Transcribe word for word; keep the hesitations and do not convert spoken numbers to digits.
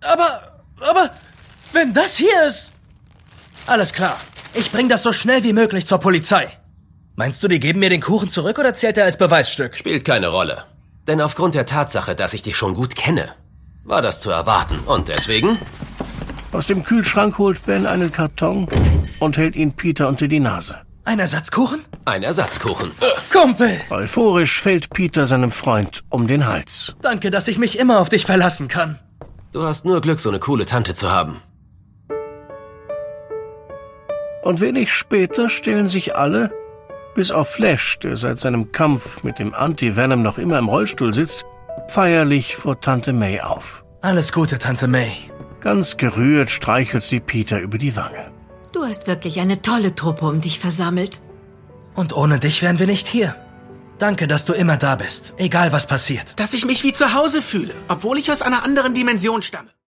Aber, aber, wenn das hier ist... Alles klar, ich bring das so schnell wie möglich zur Polizei. Meinst du, die geben mir den Kuchen zurück oder zählt er als Beweisstück? Spielt keine Rolle. Denn aufgrund der Tatsache, dass ich dich schon gut kenne, war das zu erwarten. Und deswegen... Aus dem Kühlschrank holt Ben einen Karton und hält ihn Peter unter die Nase. Ein Ersatzkuchen? Ein Ersatzkuchen. Kumpel! Euphorisch fällt Peter seinem Freund um den Hals. Danke, dass ich mich immer auf dich verlassen kann. Du hast nur Glück, so eine coole Tante zu haben. Und wenig später stellen sich alle, bis auf Flash, der seit seinem Kampf mit dem Anti-Venom noch immer im Rollstuhl sitzt, feierlich vor Tante May auf. Alles Gute, Tante May. Ganz gerührt streichelt sie Peter über die Wange. Du hast wirklich eine tolle Truppe um dich versammelt. Und ohne dich wären wir nicht hier. Danke, dass du immer da bist, egal was passiert. Dass ich mich wie zu Hause fühle, obwohl ich aus einer anderen Dimension stamme.